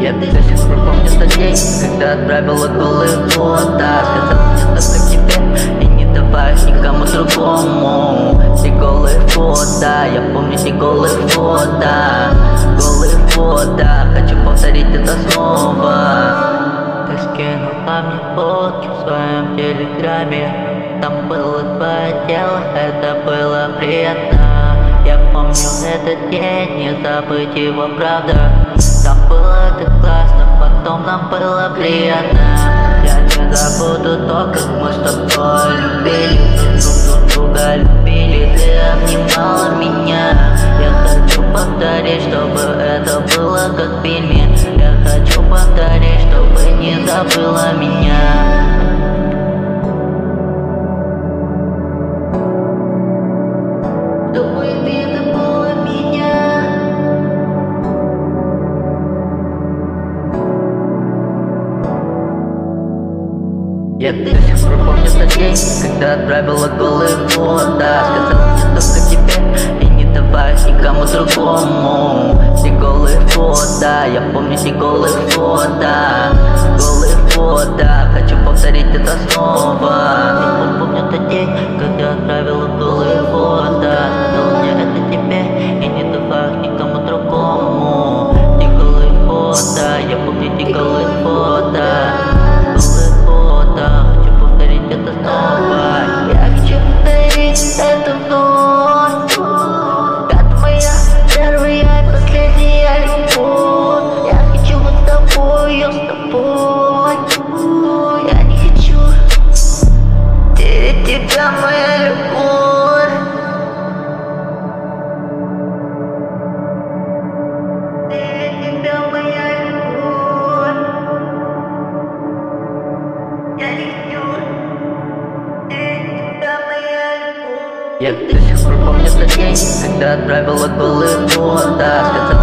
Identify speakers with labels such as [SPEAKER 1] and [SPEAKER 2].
[SPEAKER 1] Я до сих пор помню тот день, когда отправила голые фото. Сказала мне только тебе и не давай никому другому. Все голые фото, я помню все голые фото. Голые фото, хочу повторить это снова. Ты скинула мне фотки в своем телеграме. Там было твое тело, это было приятно. Я помню этот день, не забыть его, правда. Там было так классно, потом нам было приятно. Я не забуду то, как мы с тобой любили, друг друга любили. Ты обнимала меня. Я хочу повторить, чтобы это было как в фильме. Я хочу повторить, чтобы не забыла меня. Чтобы ты забыла меня. Я до сих пор помню тот день, когда отправила голые фото. Сказала мне только тебе и не давай никому другому. Все голые фото, я помню все голые фото. Голые фото, хочу повторить это снова. Помню тот день, когда отправила голые фото. Сказала мне это тебе и не давай никому другому. Все голые фото, я помню все голые фото. Хочу повторить это снова. Я хочу повторить это вновь. Это моя первая и последняя любовь. Я хочу с тобой, я с тобой. Я не хочу терять тебя, моя любовь. Терять тебя, моя любовь. Я до сих пор помню тот день, когда отправила голые фото.